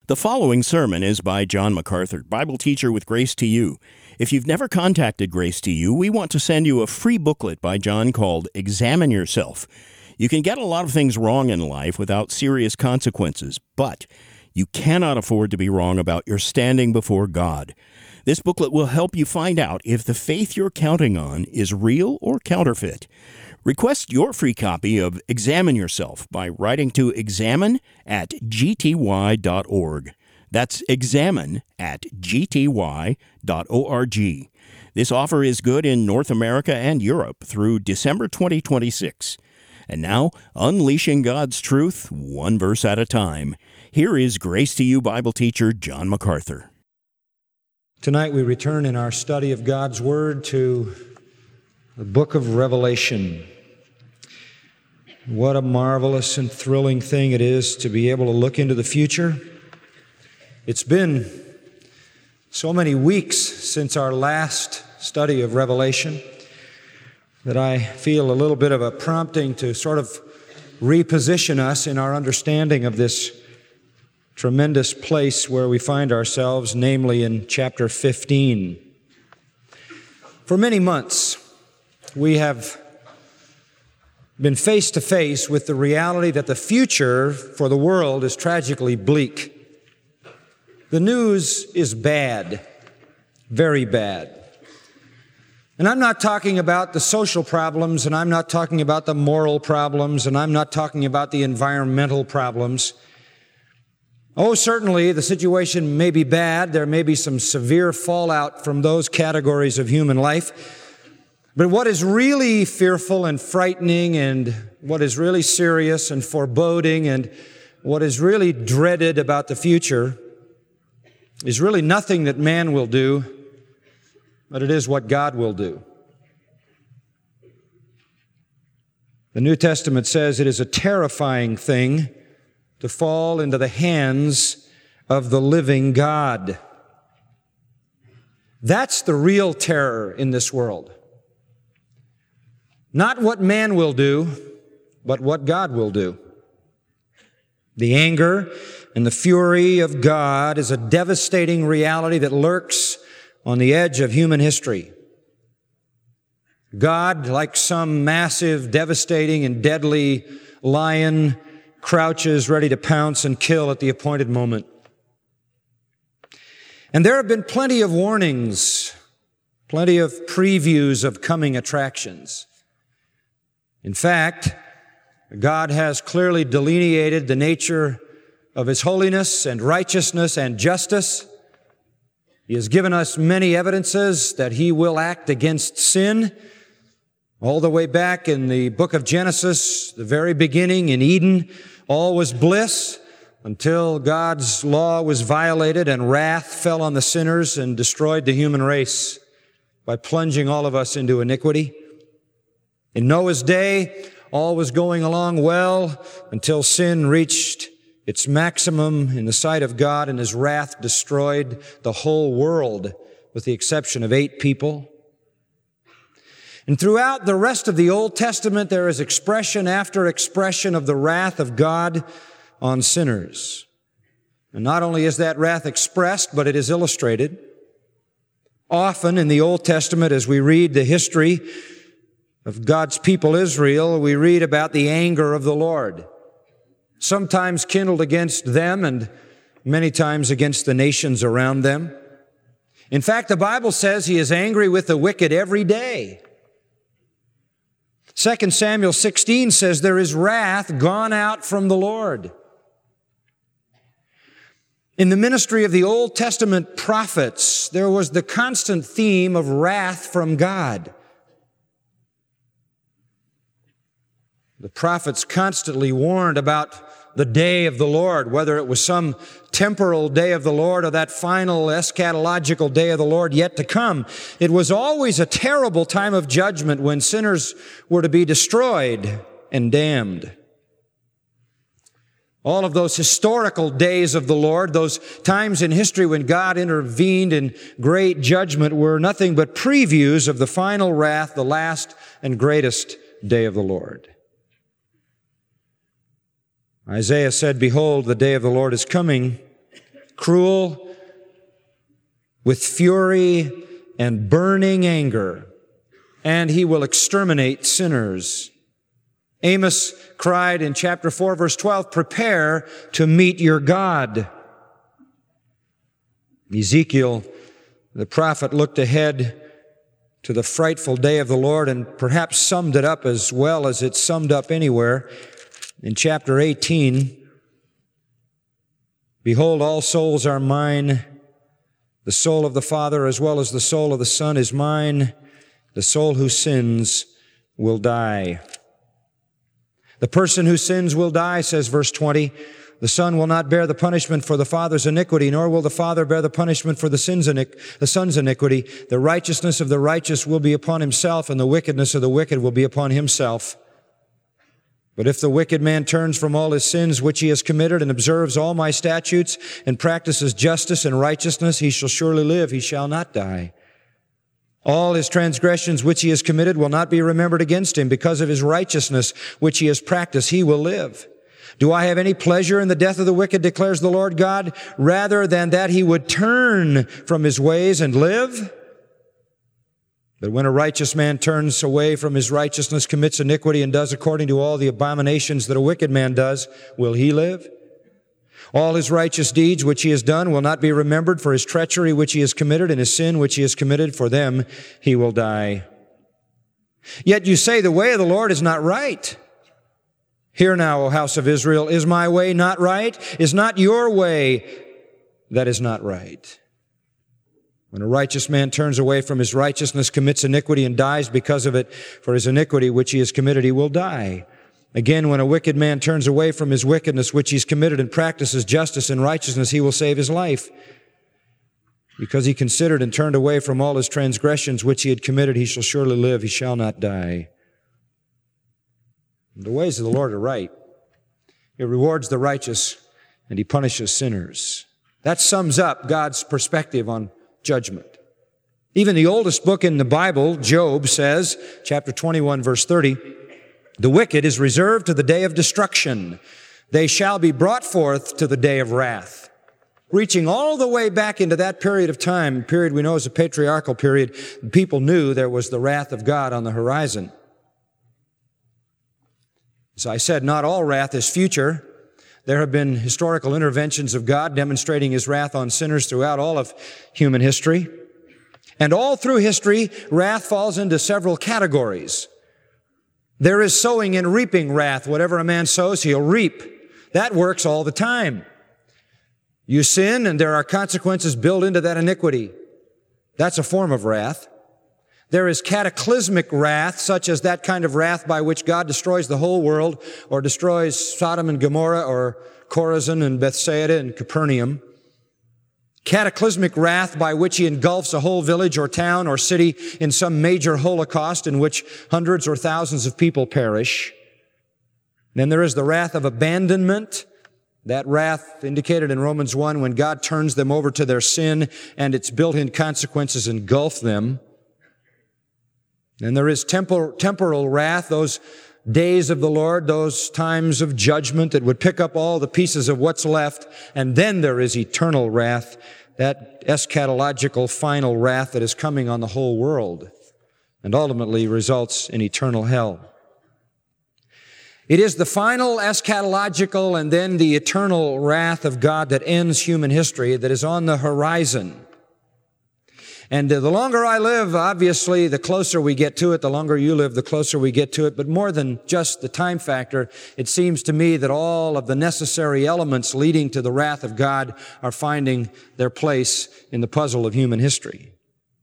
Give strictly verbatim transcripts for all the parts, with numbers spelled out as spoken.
The following sermon is by John MacArthur, Bible teacher with Grace to You. If you've never contacted Grace to You, we want to send you a free booklet by John called Examine Yourself. You can get a lot of things wrong in life without serious consequences, but you cannot afford to be wrong about your standing before God. This booklet will help you find out if the faith you're counting on is real or counterfeit. Request your free copy of Examine Yourself by writing to examine at g t y dot org. That's examine at g t y dot org. This offer is good in North America and Europe through December twenty twenty-six. And now, unleashing God's truth, one verse at a time. Here is Grace to You Bible teacher John MacArthur. Tonight we return in our study of God's Word to the book of Revelation. What a marvelous and thrilling thing it is to be able to look into the future. It's been so many weeks since our last study of Revelation that I feel a little bit of a prompting to sort of reposition us in our understanding of this tremendous place where we find ourselves, namely in chapter fifteen. For many months, we have been face to face with the reality that the future for the world is tragically bleak. The news is bad, very bad. And I'm not talking about the social problems, and I'm not talking about the moral problems, and I'm not talking about the environmental problems. Oh, certainly the situation may be bad. There may be some severe fallout from those categories of human life. But what is really fearful and frightening, and what is really serious and foreboding, and what is really dreaded about the future is really nothing that man will do, but it is what God will do. The New Testament says it is a terrifying thing to fall into the hands of the living God. That's the real terror in this world. Not what man will do, but what God will do. The anger and the fury of God is a devastating reality that lurks on the edge of human history. God, like some massive, devastating, and deadly lion, crouches ready to pounce and kill at the appointed moment. And there have been plenty of warnings, plenty of previews of coming attractions. In fact, God has clearly delineated the nature of His holiness and righteousness and justice. He has given us many evidences that He will act against sin. All the way back in the book of Genesis, the very beginning in Eden, all was bliss until God's law was violated and wrath fell on the sinners and destroyed the human race by plunging all of us into iniquity. In Noah's day, all was going along well until sin reached its maximum in the sight of God, and His wrath destroyed the whole world with the exception of eight people. And throughout the rest of the Old Testament, there is expression after expression of the wrath of God on sinners. And not only is that wrath expressed, but it is illustrated. Often in the Old Testament, as we read the history of God's people Israel, we read about the anger of the Lord, sometimes kindled against them and many times against the nations around them. In fact, the Bible says He is angry with the wicked every day. Second Samuel sixteen says there is wrath gone out from the Lord. In the ministry of the Old Testament prophets, there was the constant theme of wrath from God. The prophets constantly warned about the day of the Lord, whether it was some temporal day of the Lord or that final eschatological day of the Lord yet to come. It was always a terrible time of judgment when sinners were to be destroyed and damned. All of those historical days of the Lord, those times in history when God intervened in great judgment, were nothing but previews of the final wrath, the last and greatest day of the Lord. Isaiah said, "Behold, the day of the Lord is coming, cruel, with fury and burning anger, and he will exterminate sinners. Amos cried in chapter four, verse twelve, prepare to meet your God. Ezekiel, the prophet, looked ahead to the frightful day of the Lord and perhaps summed it up as well as it's summed up anywhere. In chapter eighteen, behold, all souls are mine. The soul of the Father as well as the soul of the Son is mine. The soul who sins will die. The person who sins will die, says verse twenty. The Son will not bear the punishment for the Father's iniquity, nor will the Father bear the punishment for the sin's iniqu- the Son's iniquity. The righteousness of the righteous will be upon himself, and the wickedness of the wicked will be upon himself. But if the wicked man turns from all his sins which he has committed and observes all my statutes and practices justice and righteousness, he shall surely live, he shall not die. All his transgressions which he has committed will not be remembered against him. Because of his righteousness which he has practiced, he will live. Do I have any pleasure in the death of the wicked, declares the Lord God, rather than that he would turn from his ways and live? But when a righteous man turns away from his righteousness, commits iniquity, and does according to all the abominations that a wicked man does, will he live? All his righteous deeds which he has done will not be remembered, for his treachery which he has committed and his sin which he has committed, for them he will die. Yet you say the way of the Lord is not right. Hear now, O house of Israel, is my way not right? Is not your way that is not right? When a righteous man turns away from his righteousness, commits iniquity, and dies because of it, for his iniquity which he has committed, he will die. Again, when a wicked man turns away from his wickedness which he's committed and practices justice and righteousness, he will save his life. Because he considered and turned away from all his transgressions which he had committed, he shall surely live, he shall not die. The ways of the Lord are right. He rewards the righteous and he punishes sinners. That sums up God's perspective on judgment. Even the oldest book in the Bible, Job, says, chapter twenty-one, verse thirty, the wicked is reserved to the day of destruction. They shall be brought forth to the day of wrath. Reaching all the way back into that period of time, a period we know as a patriarchal period, people knew there was the wrath of God on the horizon. As I said, not all wrath is future. There have been historical interventions of God demonstrating his wrath on sinners throughout all of human history. And all through history, wrath falls into several categories. There is sowing and reaping wrath. Whatever a man sows, he'll reap. That works all the time. You sin, and there are consequences built into that iniquity. That's a form of wrath. There is cataclysmic wrath, such as that kind of wrath by which God destroys the whole world, or destroys Sodom and Gomorrah, or Chorazin and Bethsaida and Capernaum. Cataclysmic wrath by which he engulfs a whole village or town or city in some major holocaust in which hundreds or thousands of people perish. Then there is the wrath of abandonment. That wrath indicated in Romans one when God turns them over to their sin and its built-in consequences engulf them. And there is tempor- temporal wrath, those days of the Lord, those times of judgment that would pick up all the pieces of what's left. And then there is eternal wrath, that eschatological final wrath that is coming on the whole world and ultimately results in eternal hell. It is the final eschatological and then the eternal wrath of God that ends human history that is on the horizon. And the longer I live, obviously, the closer we get to it. The longer you live, the closer we get to it. But more than just the time factor, it seems to me that all of the necessary elements leading to the wrath of God are finding their place in the puzzle of human history.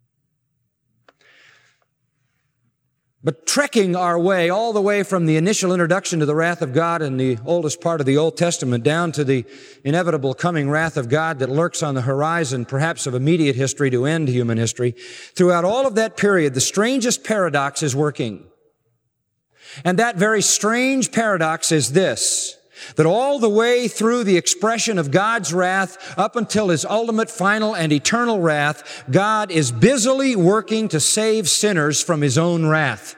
But trekking our way all the way from the initial introduction to the wrath of God in the oldest part of the Old Testament down to the inevitable coming wrath of God that lurks on the horizon, perhaps of immediate history to end human history, throughout all of that period, the strangest paradox is working. And that very strange paradox is this, that all the way through the expression of God's wrath up until his ultimate, final, and eternal wrath, God is busily working to save sinners from his own wrath.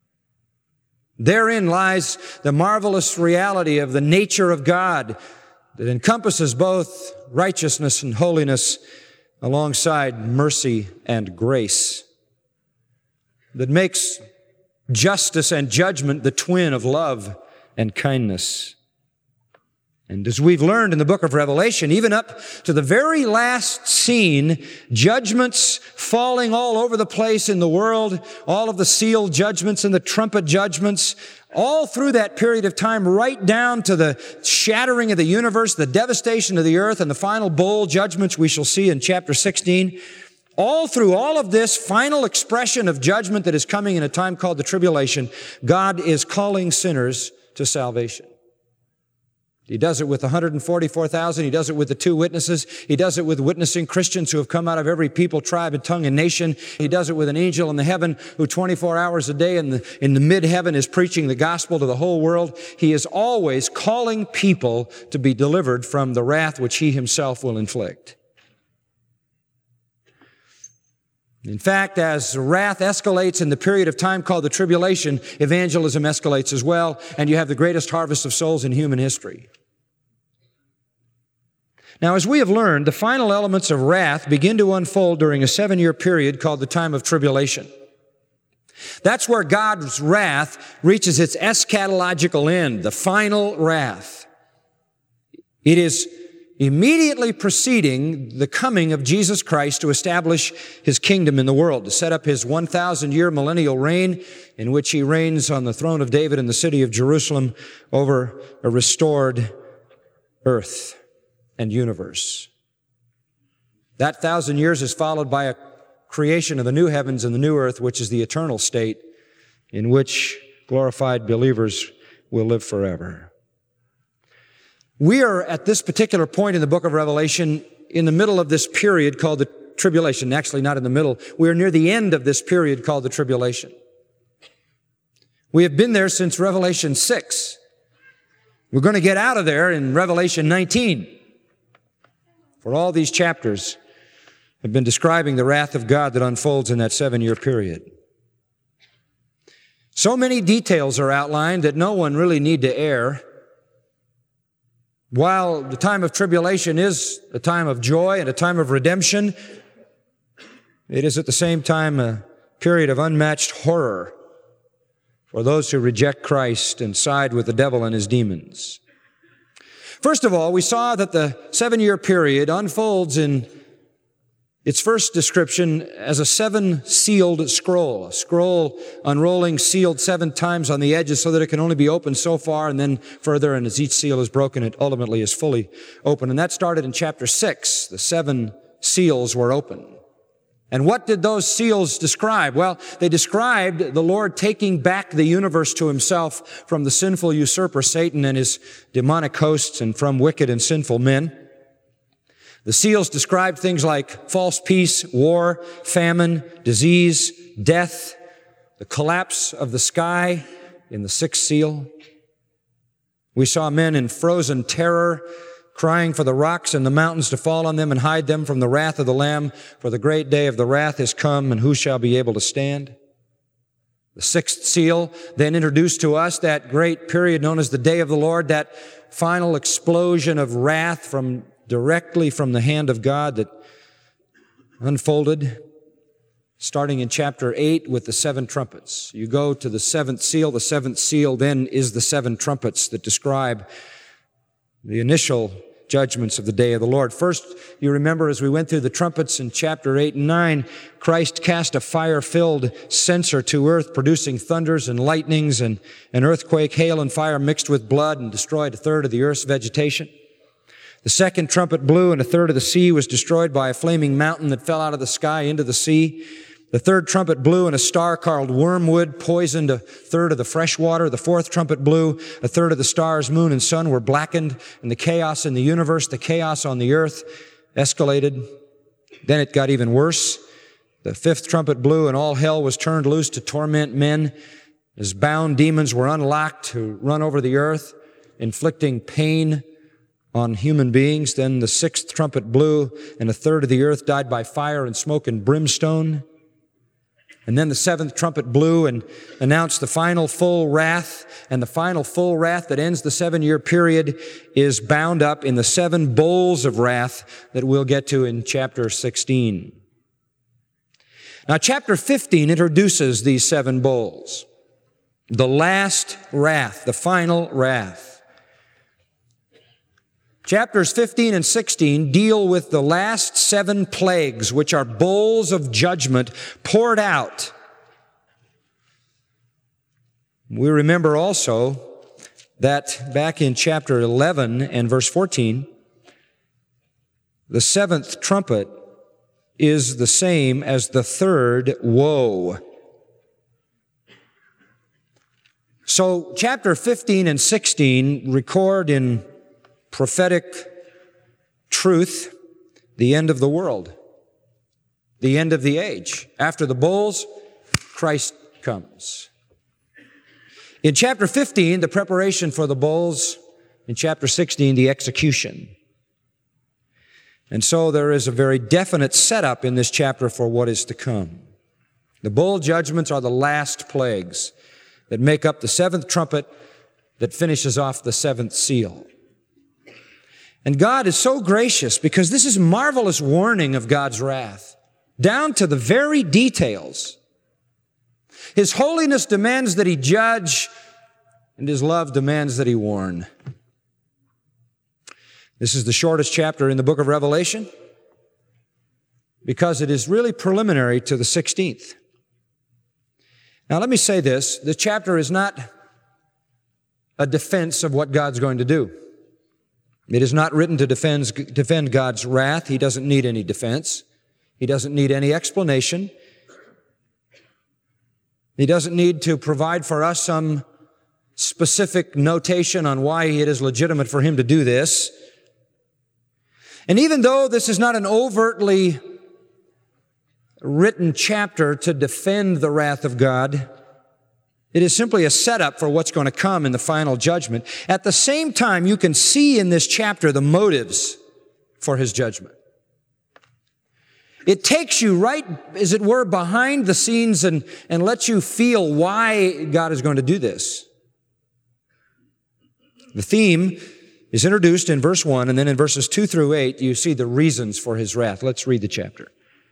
Therein lies the marvelous reality of the nature of God. that encompasses both righteousness and holiness alongside mercy and grace, that makes justice and judgment the twin of love and kindness. And as we've learned in the book of Revelation, even up to the very last scene, judgments falling all over the place in the world, all of the seal judgments and the trumpet judgments, all through that period of time, right down to the shattering of the universe, the devastation of the earth, and the final bowl judgments we shall see in chapter sixteen. All through all of this final expression of judgment that is coming in a time called the tribulation, God is calling sinners to salvation. He does it with one hundred forty-four thousand. He does it with the two witnesses. He does it with witnessing Christians who have come out of every people, tribe, and tongue and nation. He does it with an angel in the heaven who twenty-four hours a day in the, in the mid-heaven is preaching the gospel to the whole world. He is always calling people to be delivered from the wrath which he himself will inflict. In fact, as wrath escalates in the period of time called the tribulation, evangelism escalates as well, and you have the greatest harvest of souls in human history. Now, as we have learned, the final elements of wrath begin to unfold during a seven-year period called the time of tribulation. That's where God's wrath reaches its eschatological end, the final wrath. It is immediately preceding the coming of Jesus Christ to establish his kingdom in the world, to set up his one thousand year millennial reign in which he reigns on the throne of David in the city of Jerusalem over a restored earth and universe. That thousand years is followed by a creation of the new heavens and the new earth, which is the eternal state in which glorified believers will live forever. We are at this particular point in the book of Revelation in the middle of this period called the tribulation. Actually, not in the middle. We are near the end of this period called the tribulation. We have been there since Revelation six. We're going to get out of there in Revelation nineteen. For all these chapters have been describing the wrath of God that unfolds in that seven-year period. So many details are outlined that no one really need to err. While the time of tribulation is a time of joy and a time of redemption, it is at the same time a period of unmatched horror for those who reject Christ and side with the devil and his demons. First of all, we saw that the seven-year period unfolds in its first description as a seven-sealed scroll, a scroll unrolling, sealed seven times on the edges so that it can only be opened so far and then further, and as each seal is broken, it ultimately is fully open. And that started in chapter six. The seven seals were open. And what did those seals describe? Well, they described the Lord taking back the universe to himself from the sinful usurper Satan and his demonic hosts and from wicked and sinful men. The seals described things like false peace, war, famine, disease, death, the collapse of the sky in the sixth seal. We saw men in frozen terror, crying for the rocks and the mountains to fall on them and hide them from the wrath of the Lamb, for the great day of the wrath is come, and who shall be able to stand? The sixth seal then introduced to us that great period known as the day of the Lord, that final explosion of wrath from directly from the hand of God that unfolded starting in chapter eight with the seven trumpets. You go to the seventh seal. The seventh seal then is the seven trumpets that describe the initial judgments of the day of the Lord. First, you remember as we went through the trumpets in chapter eight and nine, Christ cast a fire-filled censer to earth, producing thunders and lightnings and an earthquake, hail and fire mixed with blood, and destroyed a third of the earth's vegetation. The second trumpet blew, and a third of the sea was destroyed by a flaming mountain that fell out of the sky into the sea. The third trumpet blew, and a star called wormwood poisoned a third of the fresh water. The fourth trumpet blew, a third of the stars, moon, and sun were blackened, and the chaos in the universe, the chaos on the earth escalated. Then it got even worse. The fifth trumpet blew, and all hell was turned loose to torment men as bound demons were unlocked to run over the earth, inflicting pain on human beings. Then the sixth trumpet blew, and a third of the earth died by fire and smoke and brimstone. And then the seventh trumpet blew and announced the final full wrath, and the final full wrath that ends the seven-year period is bound up in the seven bowls of wrath that we'll get to in chapter sixteen. Now, chapter fifteen introduces these seven bowls. The last wrath, the final wrath. Chapters fifteen and sixteen deal with the last seven plagues, which are bowls of judgment poured out. We remember also that back in chapter eleven and verse fourteen, the seventh trumpet is the same as the third woe. So chapter fifteen and sixteen record in prophetic truth the end of the world, the end of the age. After the bowls, Christ comes. In chapter fifteen, the preparation for the bowls. In chapter sixteen, the execution. And so there is a very definite setup in this chapter for what is to come. The bowl judgments are the last plagues that make up the seventh trumpet that finishes off the seventh seal. And God is so gracious because this is marvelous warning of God's wrath, down to the very details. His holiness demands that He judge, and His love demands that He warn. This is the shortest chapter in the book of Revelation because it is really preliminary to the sixteenth. Now let me say this, the chapter is not a defense of what God's going to do. It is not written to defend, defend God's wrath. He doesn't need any defense. He doesn't need any explanation. He doesn't need to provide for us some specific notation on why it is legitimate for Him to do this. And even though this is not an overtly written chapter to defend the wrath of God, it is simply a setup for what's going to come in the final judgment. At the same time, you can see in this chapter the motives for His judgment. It takes you right, as it were, behind the scenes and, and lets you feel why God is going to do this. The theme is introduced in verse one, and then in verses two through eight, you see the reasons for His wrath. Let's read the chapter.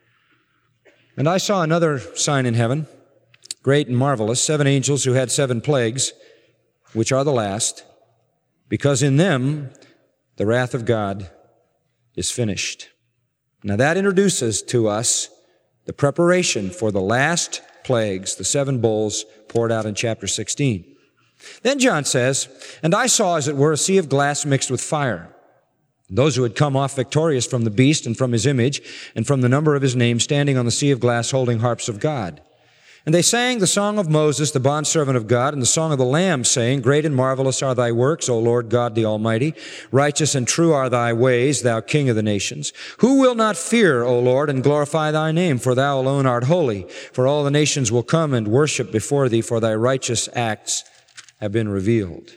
And I saw another sign in heaven, great and marvelous, seven angels who had seven plagues, which are the last, because in them the wrath of God is finished. Now that introduces to us the preparation for the last plagues, the seven bowls poured out in chapter sixteen. Then John says, and I saw, as it were, a sea of glass mixed with fire. Those who had come off victorious from the beast and from his image and from the number of his name, standing on the sea of glass, holding harps of God. And they sang the song of Moses, the bondservant of God, and the song of the Lamb, saying, Great and marvelous are thy works, O Lord God the Almighty. Righteous and true are thy ways, thou King of the nations. Who will not fear, O Lord, and glorify thy name? For thou alone art holy. For all the nations will come and worship before thee, for thy righteous acts have been revealed.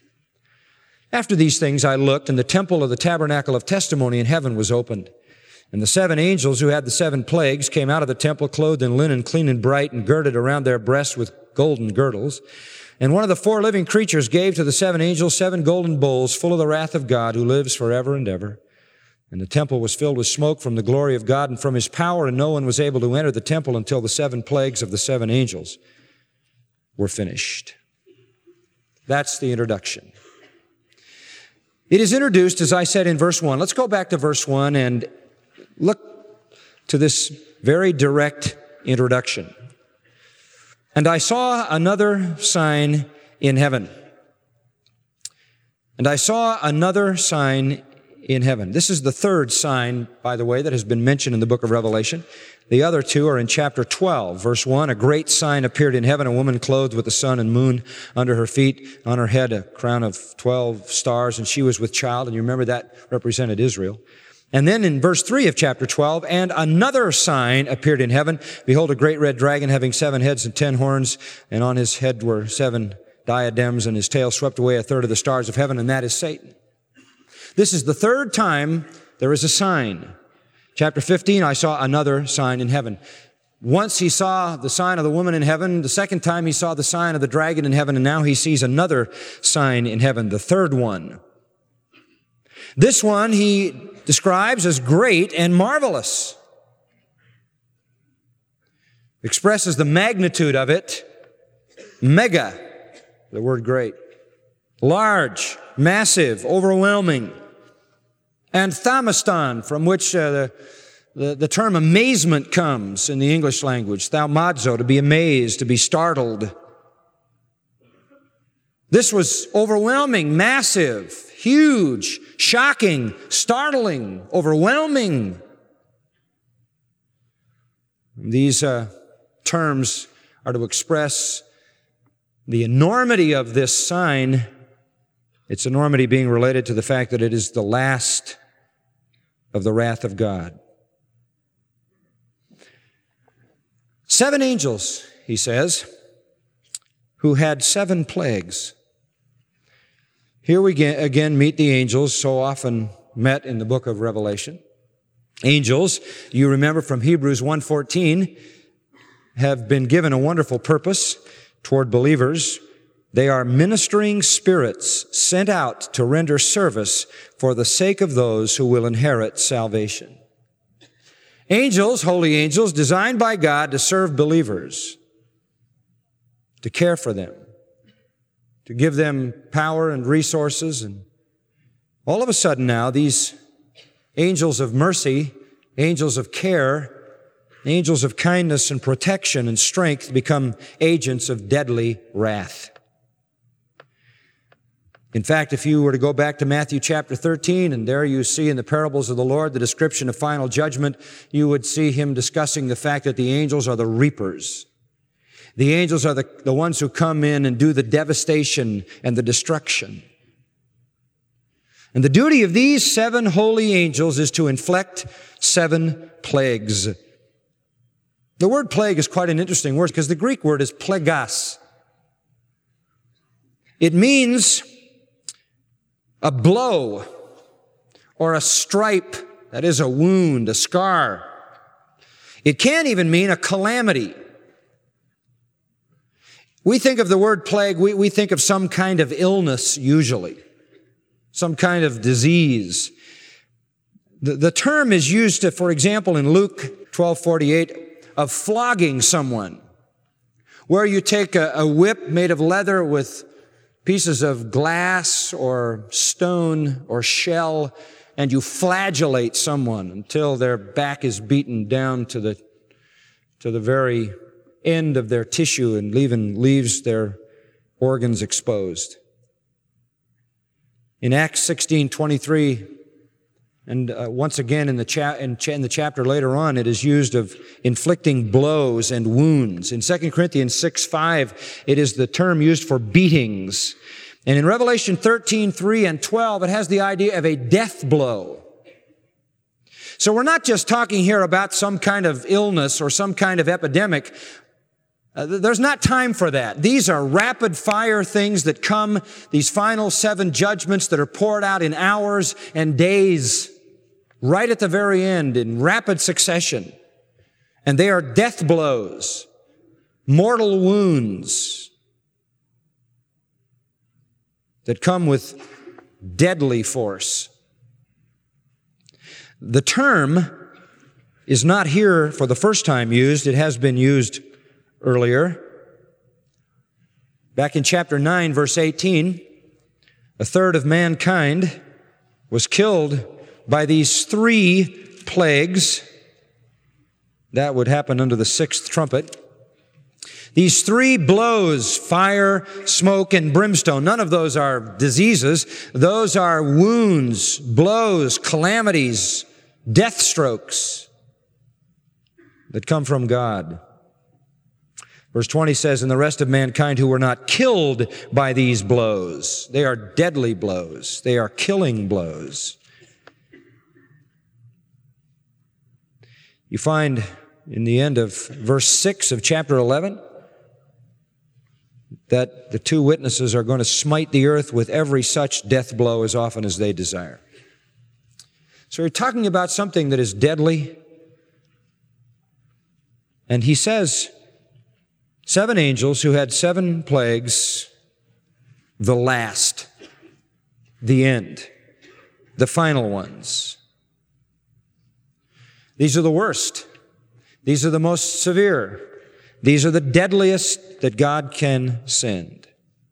After these things I looked, and the temple of the tabernacle of testimony in heaven was opened. And the seven angels who had the seven plagues came out of the temple clothed in linen, clean and bright, and girded around their breasts with golden girdles. And one of the four living creatures gave to the seven angels seven golden bowls full of the wrath of God, who lives forever and ever. And the temple was filled with smoke from the glory of God and from His power, and no one was able to enter the temple until the seven plagues of the seven angels were finished. That's the introduction. It is introduced, as I said, in verse one. Let's go back to verse one and look to this very direct introduction. And I saw another sign in heaven. And I saw another sign in heaven. This is the third sign, by the way, that has been mentioned in the book of Revelation. The other two are in chapter twelve, verse one. A great sign appeared in heaven, a woman clothed with the sun and moon under her feet, on her head a crown of twelve stars, and she was with child. And you remember that represented Israel. And then in verse three of chapter twelve, and another sign appeared in heaven. Behold, a great red dragon having seven heads and ten horns, and on his head were seven diadems, and his tail swept away a third of the stars of heaven, and that is Satan. This is the third time there is a sign. Chapter fifteen, I saw another sign in heaven. Once he saw the sign of the woman in heaven. The second time he saw the sign of the dragon in heaven. And now he sees another sign in heaven, the third one. This one he describes as great and marvelous. Expresses the magnitude of it. Mega, the word great. Large, massive, overwhelming. And thaumaston, from which uh, the, the, the term amazement comes in the English language. Thaumazo, to be amazed, to be startled. This was overwhelming, massive, huge, shocking, startling, overwhelming. These uh, terms are to express the enormity of this sign. Its enormity being related to the fact that it is the last of the wrath of God. Seven angels, he says, who had seven plagues. Here we again meet the angels so often met in the book of Revelation. Angels, you remember from Hebrews one fourteen, have been given a wonderful purpose toward believers. They are ministering spirits sent out to render service for the sake of those who will inherit salvation. Angels, holy angels, designed by God to serve believers, to care for them, to give them power and resources. And all of a sudden now, these angels of mercy, angels of care, angels of kindness and protection and strength become agents of deadly wrath. In fact, if you were to go back to Matthew chapter thirteen, and there you see in the parables of the Lord the description of final judgment, you would see him discussing the fact that the angels are the reapers. The angels are the, the ones who come in and do the devastation and the destruction. And the duty of these seven holy angels is to inflict seven plagues. The word plague is quite an interesting word because the Greek word is plagas. It means a blow or a stripe, that is a wound, a scar. It can even mean a calamity. We think of the word plague, we, we think of some kind of illness usually, some kind of disease. The, the term is used, to, for example, in Luke twelve forty-eight, of flogging someone, where you take a, a whip made of leather with pieces of glass or stone or shell, and you flagellate someone until their back is beaten down to the, to the very end of their tissue and even leaves their organs exposed. In Acts sixteen twenty-three, and uh, once again in the, cha- in, cha- in the chapter later on, it is used of inflicting blows and wounds. In Second Corinthians six five, it is the term used for beatings. And in Revelation thirteen three and twelve, it has the idea of a death blow. So we're not just talking here about some kind of illness or some kind of epidemic. Uh, there's not time for that. These are rapid fire things that come, these final seven judgments that are poured out in hours and days, right at the very end in rapid succession. And they are death blows, mortal wounds that come with deadly force. The term is not here for the first time used. It has been used earlier. Back in chapter nine, verse eighteen, a third of mankind was killed by these three plagues. That would happen under the sixth trumpet. These three blows, fire, smoke, and brimstone, none of those are diseases. Those are wounds, blows, calamities, death strokes that come from God. Verse twenty says, and the rest of mankind who were not killed by these blows. They are deadly blows. They are killing blows. You find in the end of verse six of chapter eleven that the two witnesses are going to smite the earth with every such death blow as often as they desire. So we're talking about something that is deadly And he says, seven angels who had seven plagues, the last, the end, the final ones. These are the worst. These are the most severe. These are the deadliest that God can send.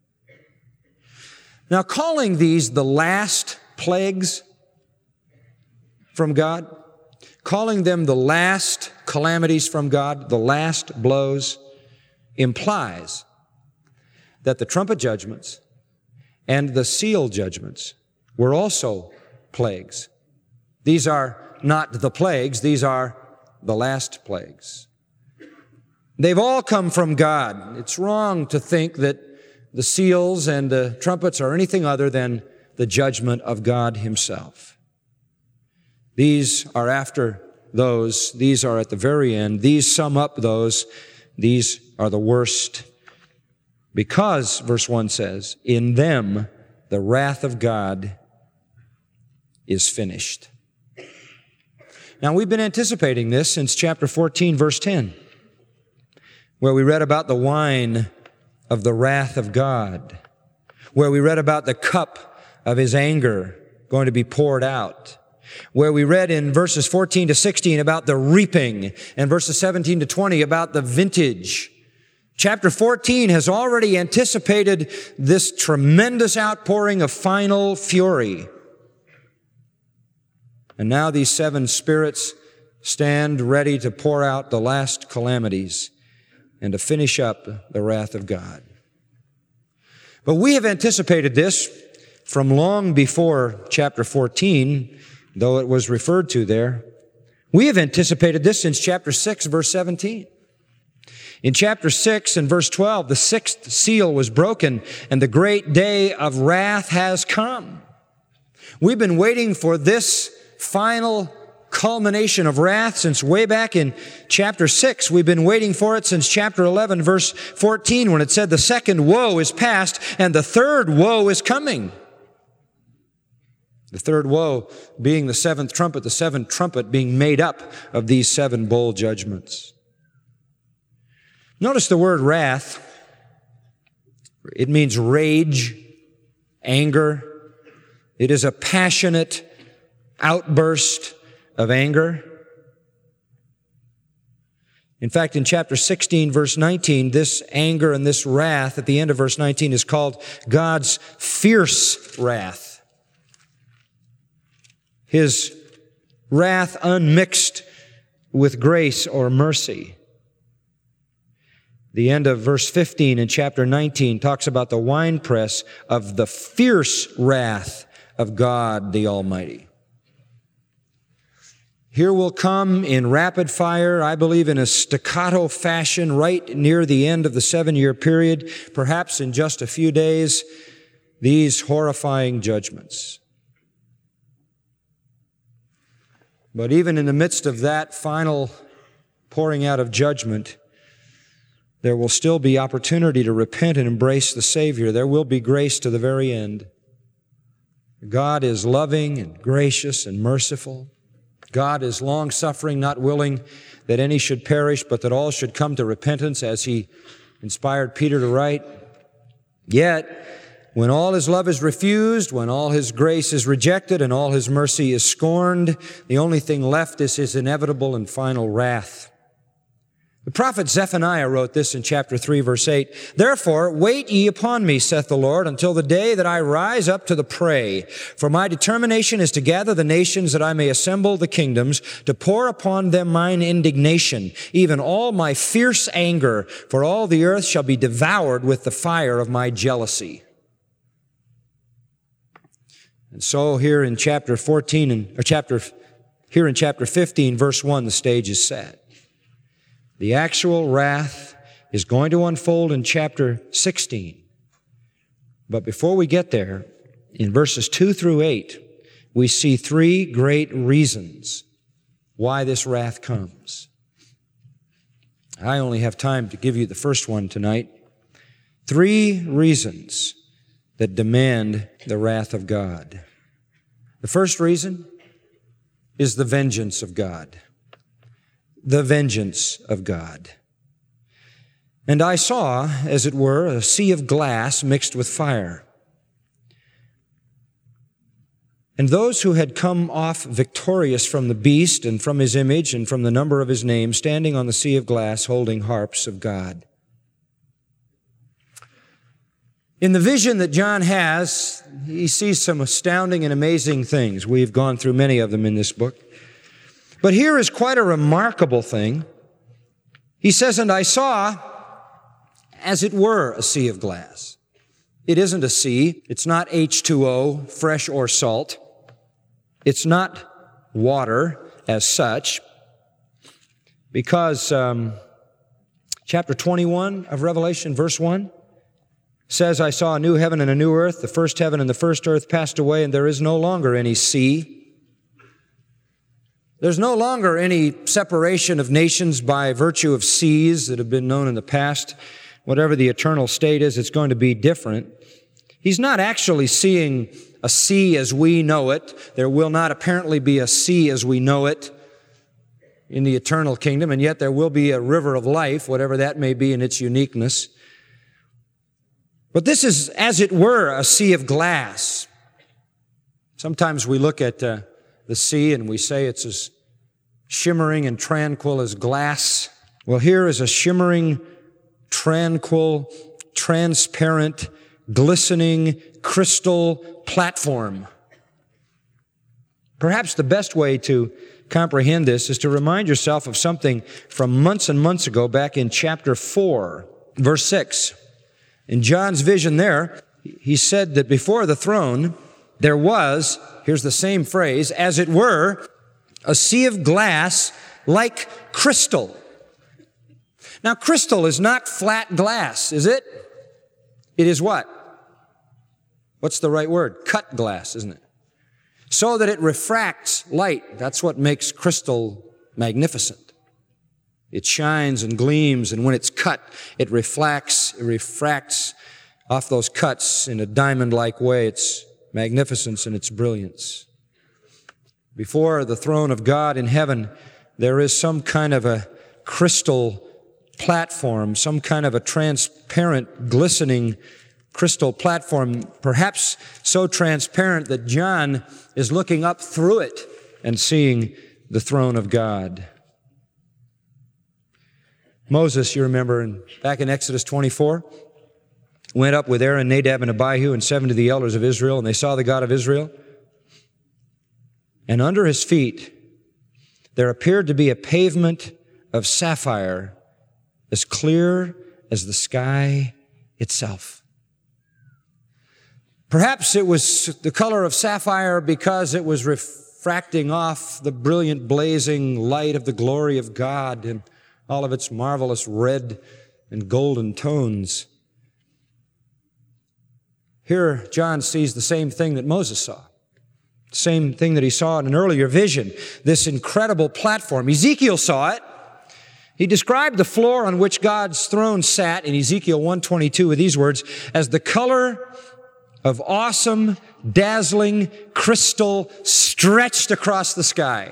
Now, calling these the last plagues from God, calling them the last calamities from God, the last blows, implies that the trumpet judgments and the seal judgments were also plagues. These are not the plagues, these are the last plagues. They've all come from God. It's wrong to think that the seals and the trumpets are anything other than the judgment of God Himself. These are after those. These are at the very end. These sum up those. These are the worst. Because, verse one says, in them the wrath of God is finished. Now, we've been anticipating this since chapter fourteen, verse ten, where we read about the wine of the wrath of God, where we read about the cup of His anger going to be poured out, where we read in verses fourteen to sixteen about the reaping, and verses seventeen to twenty about the vintage. Chapter fourteen has already anticipated this tremendous outpouring of final fury. And now these seven spirits stand ready to pour out the last calamities and to finish up the wrath of God. But we have anticipated this from long before chapter fourteen, though it was referred to there. We have anticipated this since chapter six, verse seventeen. In chapter six and verse twelve, the sixth seal was broken and the great day of wrath has come. We've been waiting for this final culmination of wrath since way back in chapter six. We've been waiting for it since chapter eleven, verse fourteen, when it said the second woe is past and the third woe is coming. The third woe being the seventh trumpet, the seventh trumpet being made up of these seven bowl judgments. Notice the word wrath. It means rage, anger. It is a passionate outburst of anger. In fact, in chapter sixteen, verse nineteen, this anger and this wrath at the end of verse nineteen is called God's fierce wrath. His wrath unmixed with grace or mercy. The end of verse fifteen in chapter nineteen talks about the winepress of the fierce wrath of God the Almighty. Here will come in rapid fire, I believe in a staccato fashion, right near the end of the seven-year period, perhaps in just a few days, these horrifying judgments. But even in the midst of that final pouring out of judgment, there will still be opportunity to repent and embrace the Savior. There will be grace to the very end. God is loving and gracious and merciful. God is long-suffering, not willing that any should perish, but that all should come to repentance, as He inspired Peter to write. Yet, when all His love is refused, when all His grace is rejected, and all His mercy is scorned, the only thing left is His inevitable and final wrath. The prophet Zephaniah wrote this in chapter three, verse eight, "Therefore, wait ye upon me, saith the Lord, until the day that I rise up to the prey. For my determination is to gather the nations, that I may assemble the kingdoms, to pour upon them mine indignation, even all my fierce anger, for all the earth shall be devoured with the fire of my jealousy." And so here in chapter fourteen, and, or chapter, here in chapter fifteen, verse one, the stage is set. The actual wrath is going to unfold in chapter sixteen. But before we get there, in verses two through eight, we see three great reasons why this wrath comes. I only have time to give you the first one tonight. Three reasons that demand the wrath of God. The first reason is the vengeance of God. the vengeance of God. And I saw, as it were, a sea of glass mixed with fire. And those who had come off victorious from the beast and from his image and from the number of his name, standing on the sea of glass, holding harps of God. In the vision that John has, he sees some astounding and amazing things. We've gone through many of them in this book. But here is quite a remarkable thing. He says, and I saw, as it were, a sea of glass. It isn't a sea. It's not H two O, fresh or salt. It's not water as such, because um, chapter twenty-one of Revelation, verse one, says, I saw a new heaven and a new earth. The first heaven and the first earth passed away, and there is no longer any sea. There's no longer any separation of nations by virtue of seas that have been known in the past. Whatever the eternal state is, it's going to be different. He's not actually seeing a sea as we know it. There will not apparently be a sea as we know it in the eternal kingdom, and yet there will be a river of life, whatever that may be in its uniqueness. But this is, as it were, a sea of glass. Sometimes we look at uh, the sea and we say it's as shimmering and tranquil as glass. Well, here is a shimmering, tranquil, transparent, glistening, crystal platform. Perhaps the best way to comprehend this is to remind yourself of something from months and months ago, back in chapter four, verse six. In John's vision there, he said that before the throne there was, here's the same phrase, as it were, a sea of glass like crystal. Now, crystal is not flat glass, is it? It is what? What's the right word? Cut glass, isn't it? So that it refracts light. That's what makes crystal magnificent. It shines and gleams, and when it's cut, it reflects, it refracts off those cuts in a diamond-like way. Its magnificence and its brilliance. Before the throne of God in heaven, there is some kind of a crystal platform, some kind of a transparent, glistening crystal platform, perhaps so transparent that John is looking up through it and seeing the throne of God. Moses, you remember, in, back in Exodus twenty-four, went up with Aaron, Nadab, and Abihu, and seven of the elders of Israel, and they saw the God of Israel. And under his feet there appeared to be a pavement of sapphire as clear as the sky itself. Perhaps it was the color of sapphire because it was refracting off the brilliant blazing light of the glory of God and all of its marvelous red and golden tones. Here, John sees the same thing that Moses saw. Same thing that he saw in an earlier vision. This incredible platform. Ezekiel saw it. He described the floor on which God's throne sat in Ezekiel one twenty-two with these words, as the color of awesome, dazzling crystal stretched across the sky.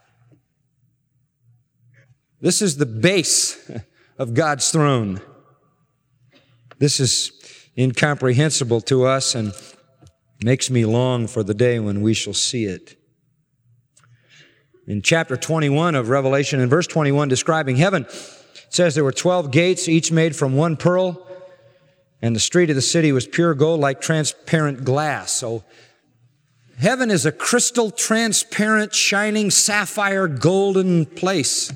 This is the base of God's throne. This is incomprehensible to us and makes me long for the day when we shall see it. In chapter twenty-one of Revelation, in verse twenty-one, describing heaven, it says there were twelve gates, each made from one pearl, and the street of the city was pure gold like transparent glass. So heaven is a crystal, transparent, shining, sapphire, golden place.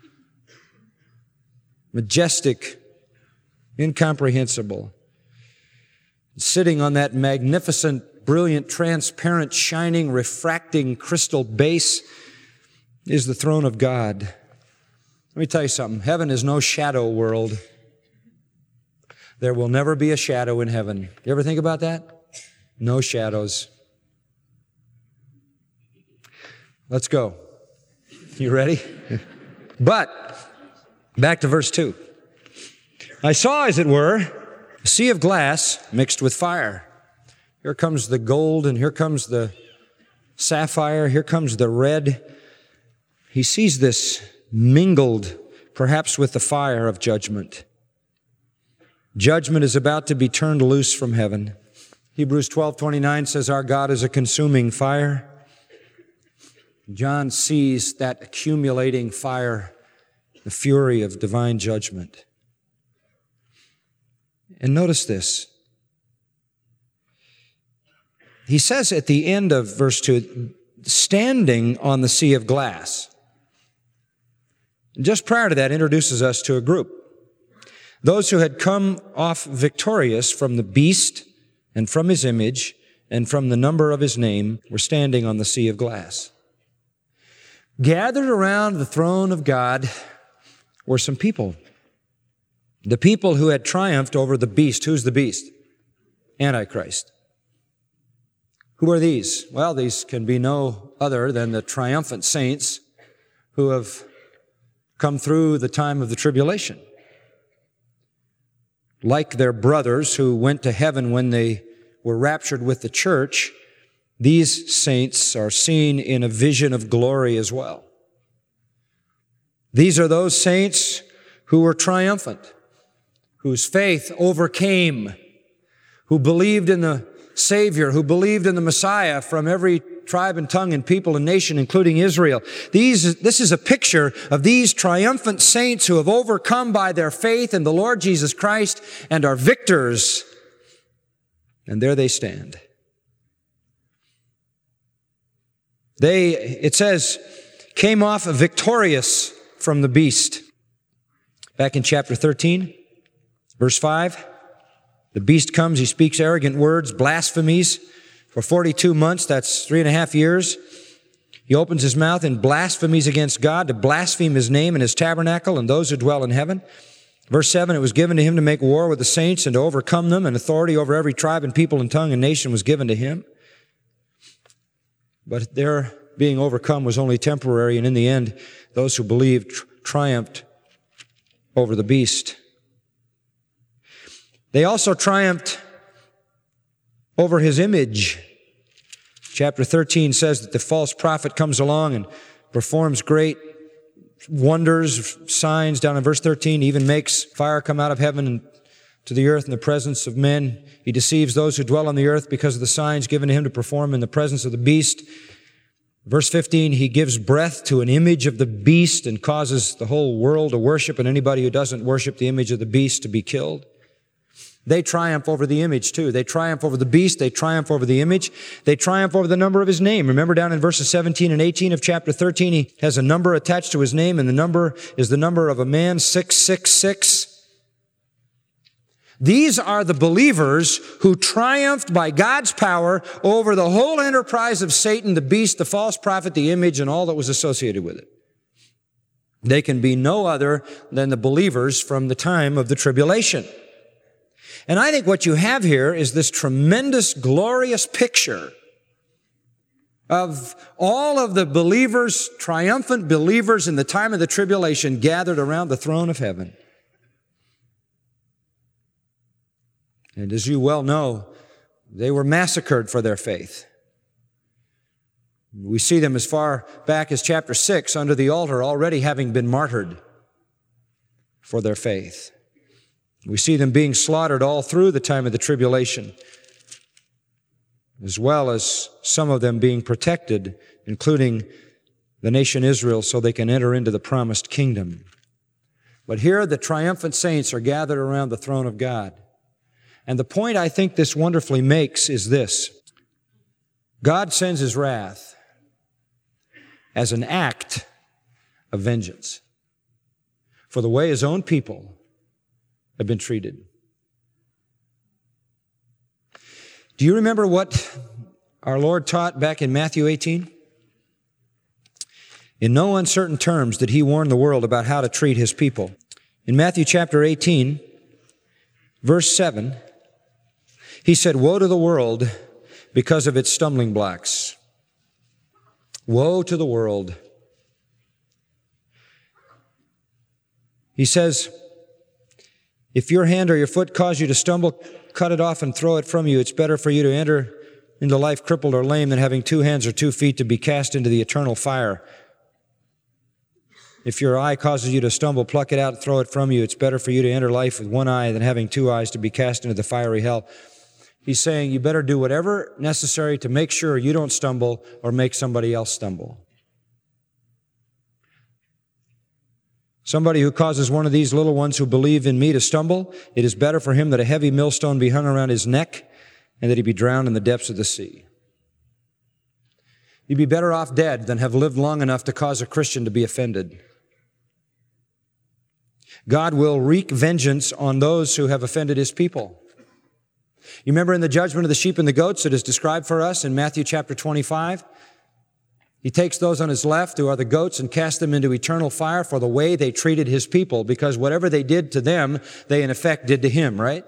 Majestic, incomprehensible. Sitting on that magnificent, brilliant, transparent, shining, refracting crystal base is the throne of God. Let me tell you something. Heaven is no shadow world. There will never be a shadow in heaven. You ever think about that? No shadows. Let's go. You ready? But, back to verse two. I saw, as it were, a sea of glass mixed with fire. Here comes the gold, and here comes the sapphire, here comes the red. He sees this mingled perhaps with the fire of judgment. Judgment is about to be turned loose from heaven. Hebrews twelve twenty-nine says, our God is a consuming fire. John sees that accumulating fire, the fury of divine judgment. And notice this. He says at the end of verse two, standing on the sea of glass. Just prior to that, introduces us to a group. Those who had come off victorious from the beast and from his image and from the number of his name were standing on the sea of glass. Gathered around the throne of God were some people. The people who had triumphed over the beast. Who's the beast? Antichrist. Who are these? Well, these can be no other than the triumphant saints who have come through the time of the tribulation. Like their brothers who went to heaven when they were raptured with the church, these saints are seen in a vision of glory as well. These are those saints who were triumphant, whose faith overcame, who believed in the Savior, who believed in the Messiah from every tribe and tongue and people and nation, including Israel. These, this is a picture of these triumphant saints who have overcome by their faith in the Lord Jesus Christ and are victors. And there they stand. They, it says, came off victorious from the beast. Back in chapter thirteen, verse five, the beast comes, he speaks arrogant words, blasphemies. For forty-two months, that's three and a half years, he opens his mouth in blasphemies against God, to blaspheme his name and his tabernacle and those who dwell in heaven. Verse seven, it was given to him to make war with the saints and to overcome them, and authority over every tribe and people and tongue and nation was given to him. But their being overcome was only temporary, and in the end, those who believed tri- triumphed over the beast. They also triumphed over his image. Chapter thirteen says that the false prophet comes along and performs great wonders, signs. Down in verse thirteen, he even makes fire come out of heaven and to the earth in the presence of men. He deceives those who dwell on the earth because of the signs given to him to perform in the presence of the beast. Verse fifteen, he gives breath to an image of the beast and causes the whole world to worship, and anybody who doesn't worship the image of the beast to be killed. They triumph over the image too. They triumph over the beast. They triumph over the image. They triumph over the number of his name. Remember down in verses seventeen and eighteen of chapter thirteen, he has a number attached to his name, and the number is the number of a man, six six six. These are the believers who triumphed by God's power over the whole enterprise of Satan, the beast, the false prophet, the image, and all that was associated with it. They can be no other than the believers from the time of the tribulation. And I think what you have here is this tremendous, glorious picture of all of the believers, triumphant believers in the time of the tribulation gathered around the throne of heaven. And as you well know, they were massacred for their faith. We see them as far back as chapter six under the altar, already having been martyred for their faith. We see them being slaughtered all through the time of the tribulation, as well as some of them being protected, including the nation Israel, so they can enter into the promised kingdom. But here the triumphant saints are gathered around the throne of God. And the point I think this wonderfully makes is this: God sends his wrath as an act of vengeance for the way his own people have been treated. Do you remember what our Lord taught back in Matthew eighteen? In no uncertain terms did he warn the world about how to treat his people. In Matthew chapter eighteen, verse seven, he said, "Woe to the world because of its stumbling blocks. Woe to the world." He says, "If your hand or your foot cause you to stumble, cut it off and throw it from you. It's better for you to enter into life crippled or lame than having two hands or two feet to be cast into the eternal fire." If your eye causes you to stumble, pluck it out and throw it from you. It's better for you to enter life with one eye than having two eyes to be cast into the fiery hell. He's saying you better do whatever necessary to make sure you don't stumble or make somebody else stumble. Somebody who causes one of these little ones who believe in me to stumble, it is better for him that a heavy millstone be hung around his neck and that he be drowned in the depths of the sea. You'd be better off dead than have lived long enough to cause a Christian to be offended. God will wreak vengeance on those who have offended His people. You remember in the judgment of the sheep and the goats that is described for us in Matthew chapter twenty-five? He takes those on His left, who are the goats, and casts them into eternal fire for the way they treated His people, because whatever they did to them, they in effect did to Him, right?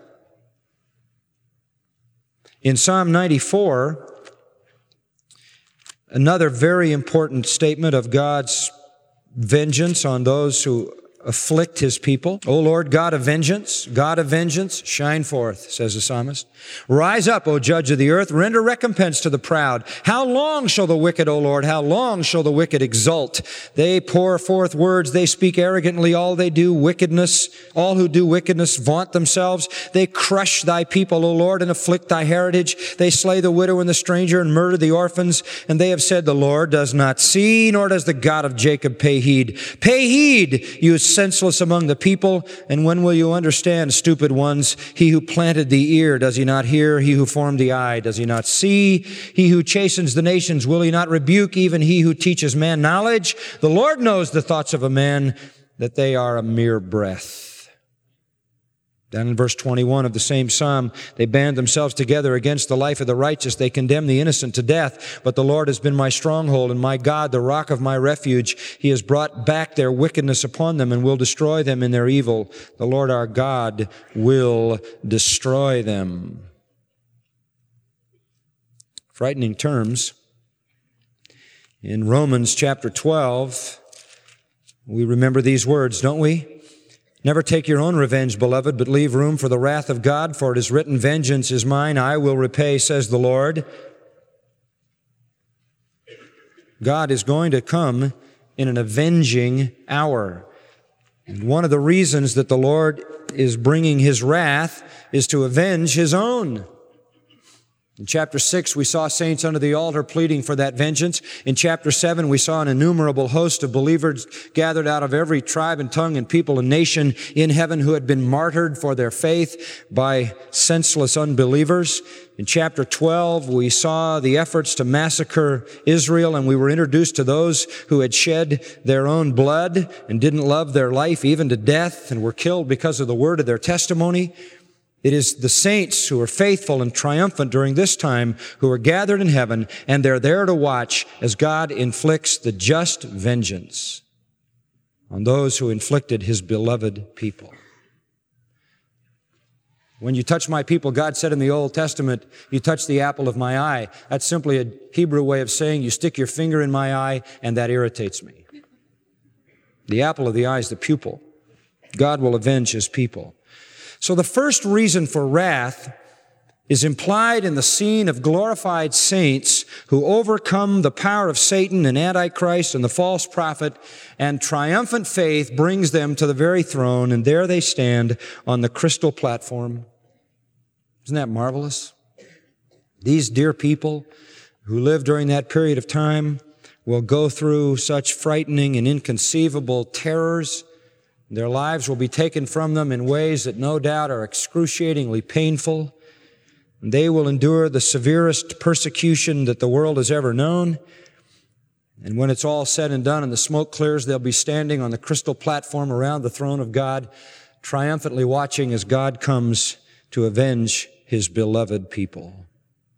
In Psalm ninety-four, another very important statement of God's vengeance on those who afflict His people. O Lord, God of vengeance, God of vengeance, shine forth, says the psalmist. Rise up, O judge of the earth, render recompense to the proud. How long shall the wicked, O Lord, how long shall the wicked exult? They pour forth words, they speak arrogantly, all they do wickedness. All who do wickedness vaunt themselves. They crush thy people, O Lord, and afflict thy heritage. They slay the widow and the stranger and murder the orphans. And they have said, the Lord does not see, nor does the God of Jacob pay heed. Pay heed, you senseless among the people, and when will you understand, stupid ones? He who planted the ear, does he not hear? He who formed the eye, does he not see? He who chastens the nations, will he not rebuke? Even he who teaches man knowledge? The Lord knows the thoughts of a man, that they are a mere breath. Then in verse twenty-one of the same psalm, they band themselves together against the life of the righteous. They condemn the innocent to death. But the Lord has been my stronghold and my God, the rock of my refuge. He has brought back their wickedness upon them and will destroy them in their evil. The Lord our God will destroy them. Frightening terms. In Romans chapter twelve, we remember these words, don't we? Never take your own revenge, beloved, but leave room for the wrath of God, for it is written, vengeance is mine, I will repay, says the Lord. God is going to come in an avenging hour. And one of the reasons that the Lord is bringing His wrath is to avenge His own. In chapter six, we saw saints under the altar pleading for that vengeance. In chapter seven, we saw an innumerable host of believers gathered out of every tribe and tongue and people and nation in heaven who had been martyred for their faith by senseless unbelievers. In chapter twelve, we saw the efforts to massacre Israel, and we were introduced to those who had shed their own blood and didn't love their life even to death and were killed because of the word of their testimony. It is the saints who are faithful and triumphant during this time who are gathered in heaven, and they're there to watch as God inflicts the just vengeance on those who inflicted His beloved people. When you touch my people, God said in the Old Testament, you touch the apple of my eye. That's simply a Hebrew way of saying you stick your finger in my eye, and that irritates me. The apple of the eye is the pupil. God will avenge His people. So the first reason for wrath is implied in the scene of glorified saints who overcome the power of Satan and Antichrist and the false prophet, and triumphant faith brings them to the very throne, and there they stand on the crystal platform. Isn't that marvelous? These dear people who lived during that period of time will go through such frightening and inconceivable terrors. Their lives will be taken from them in ways that no doubt are excruciatingly painful. They will endure the severest persecution that the world has ever known. And when it's all said and done and the smoke clears, they'll be standing on the crystal platform around the throne of God, triumphantly watching as God comes to avenge His beloved people.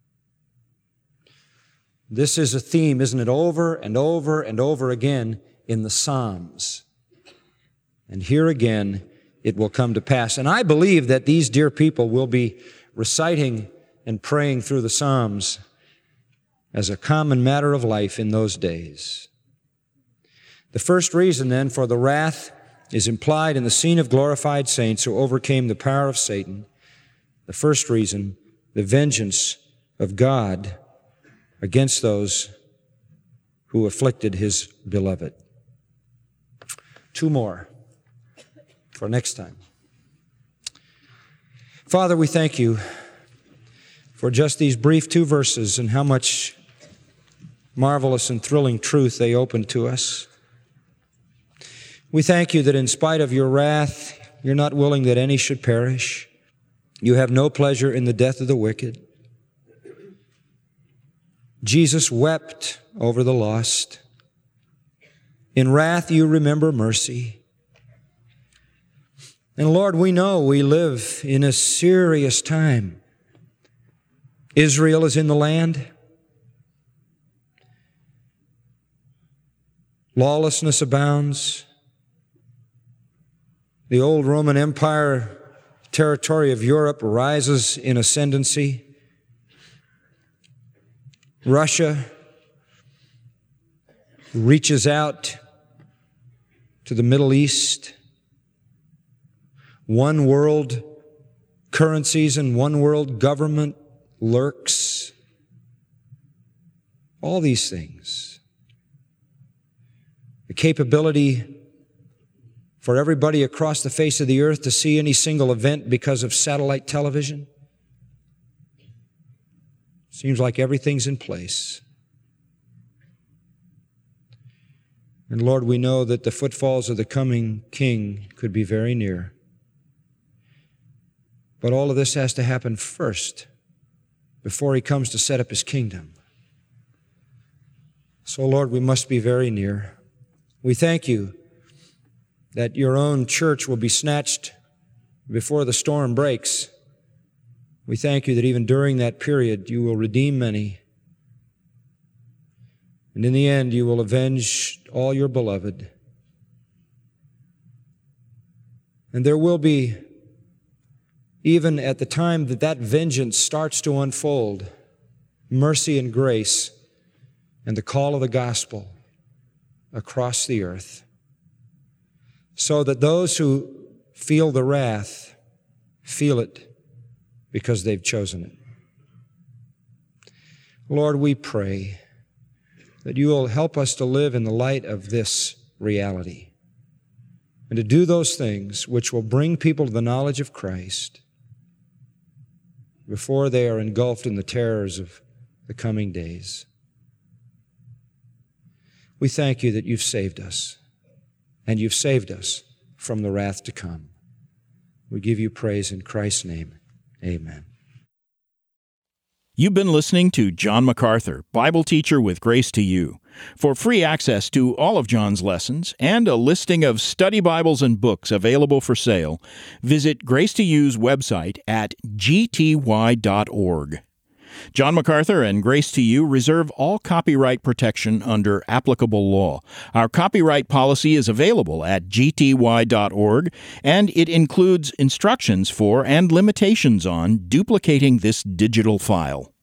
This is a theme, isn't it, over and over and over again in the Psalms. And here again, it will come to pass. And I believe that these dear people will be reciting and praying through the Psalms as a common matter of life in those days. The first reason, then, for the wrath is implied in the scene of glorified saints who overcame the power of Satan. The first reason, the vengeance of God against those who afflicted His beloved. two more for next time. Father, we thank you for just these brief two verses and how much marvelous and thrilling truth they open to us. We thank you that in spite of your wrath, you're not willing that any should perish. You have no pleasure in the death of the wicked. Jesus wept over the lost. In wrath, you remember mercy. And Lord, we know we live in a serious time. Israel is in the land. Lawlessness abounds. The old Roman Empire territory of Europe rises in ascendancy. Russia reaches out to the Middle East. One world currencies and one world government lurks. All these things. The capability for everybody across the face of the earth to see any single event because of satellite television. Seems like everything's in place. And Lord, we know that the footfalls of the coming King could be very near. But all of this has to happen first before He comes to set up His kingdom. So, Lord, we must be very near. We thank you that your own church will be snatched before the storm breaks. We thank you that even during that period you will redeem many. And in the end you will avenge all your beloved. And there will be, even at the time that that vengeance starts to unfold, mercy and grace and the call of the gospel across the earth, so that those who feel the wrath feel it because they've chosen it. Lord, we pray that you will help us to live in the light of this reality and to do those things which will bring people to the knowledge of Christ before they are engulfed in the terrors of the coming days. We thank you that you've saved us, and you've saved us from the wrath to come. We give you praise in Christ's name. Amen. You've been listening to John MacArthur, Bible teacher with Grace to You. For free access to all of John's lessons and a listing of study Bibles and books available for sale, visit Grace to You's website at g t y dot org. John MacArthur and Grace to You reserve all copyright protection under applicable law. Our copyright policy is available at g t y dot org, and it includes instructions for and limitations on duplicating this digital file.